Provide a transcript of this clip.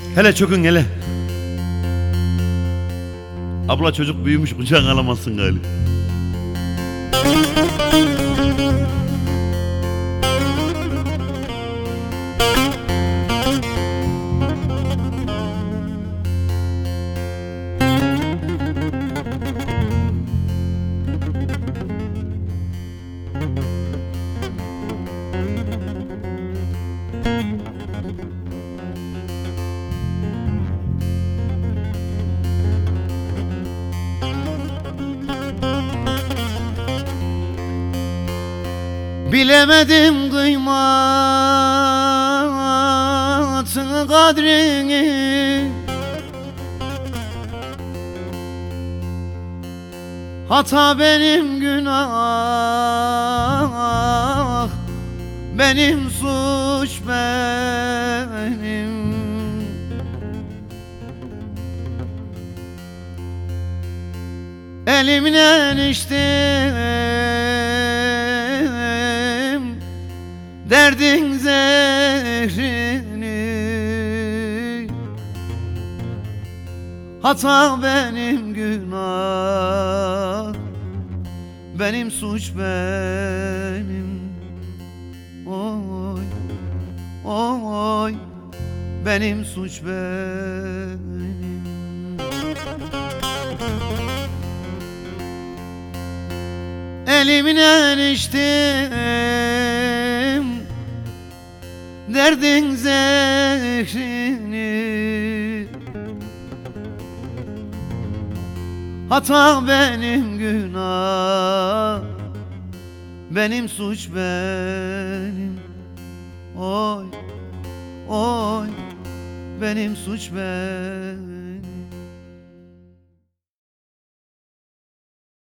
Hele çökün hele. Abla çocuk büyümüş, kucağına alamazsın galiba. Bilemedim kıymatını, kadrini. Hata benim, günah benim, suç benim. Elimle içtim derdin zehrini. Hata benim, günah benim, suç benim. Oy, oy, benim, suç benim. Elimle içtim derdin zehrini. Hata benim, günah benim, suç benim. Oy, oy, benim, suç benim.